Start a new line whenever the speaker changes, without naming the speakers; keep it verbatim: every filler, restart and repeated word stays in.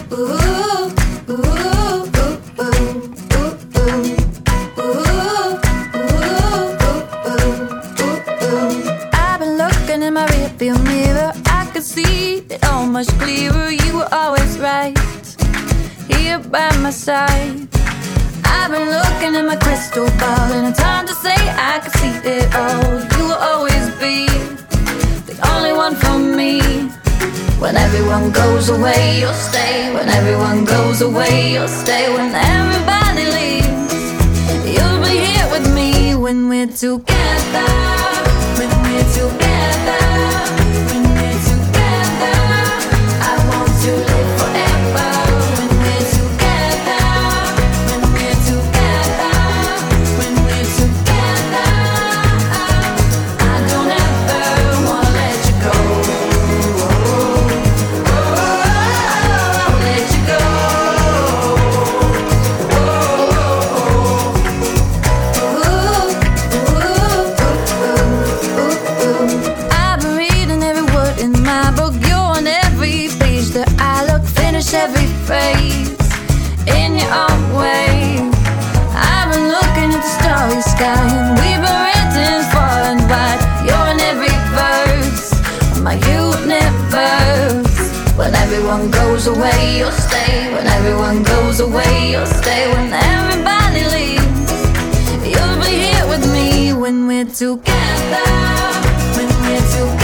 I've been looking in my rearview mirror. I could see it all much clearer. You were always right here by my side. I've been looking in my crystal ball, and it's hard to say I could see it all. You will always be the only one for me. When everyone goes away, you'll stay. When everyone goes away, you'll stay. When everybody leaves, you'll be here with me. When we're together, when we're together, when we're together, I want to live forever. When we're together, when we're together, when we're together, I don't ever wanna let you go. Let you go. I've been reading every word in my book. You're on every page that I look. Finish every phrase in your own way. I've been looking at the starry sky, and we've been written far and wide. You're in every verse of my universe. When everyone goes away, you'll stay. When everyone goes away, you'll stay. When everybody leaves, you'll be here with me. When we're together, when we're together.